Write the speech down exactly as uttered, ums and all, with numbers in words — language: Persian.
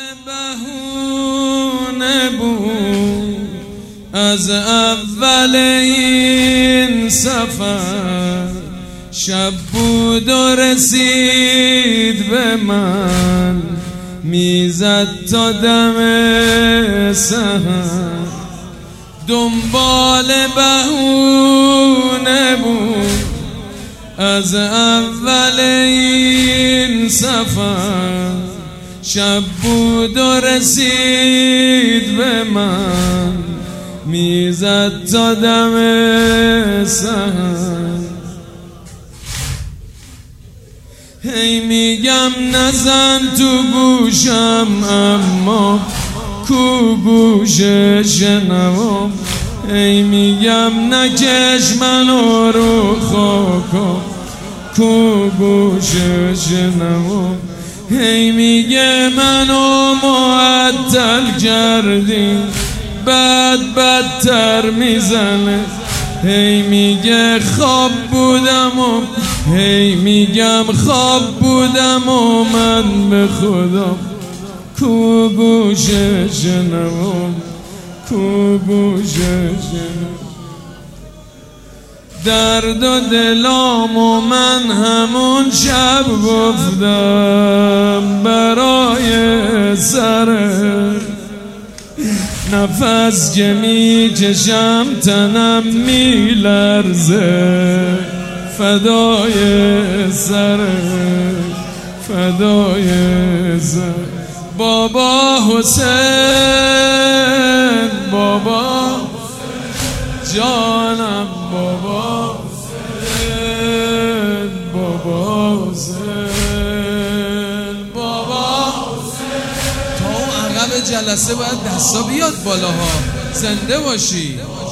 بهونه بود از اول این سفر، شب بود و رسید به من، میزد تا دم سحر. دنبال بهونه بود از اول این سفر، شب بود و رسید به من، میزد تا دم سحر. هی میگم نزن تو گوشم، اما کو گوش شنوم. هی میگم نکش منو رو خاکم، کو گوش شنوم. هی میگه منو معطل کردی، بد بدتر میزنه. هی میگه خواب بودم و هی میگم خواب بودم و من به خدا، کو گوش شنوم، کو گوش شنوم. درد و دلام و من همون شب گفتم برای سرت، نفس که میکشم تنم میلرزه، فدای سرت، فدای سرت. بابا حسین، بابا جانم، بابا حسین، بابا حسین، بابا حسین. تا اون عقب جلسه باید دستا بیاد بالاها، زنده باشی.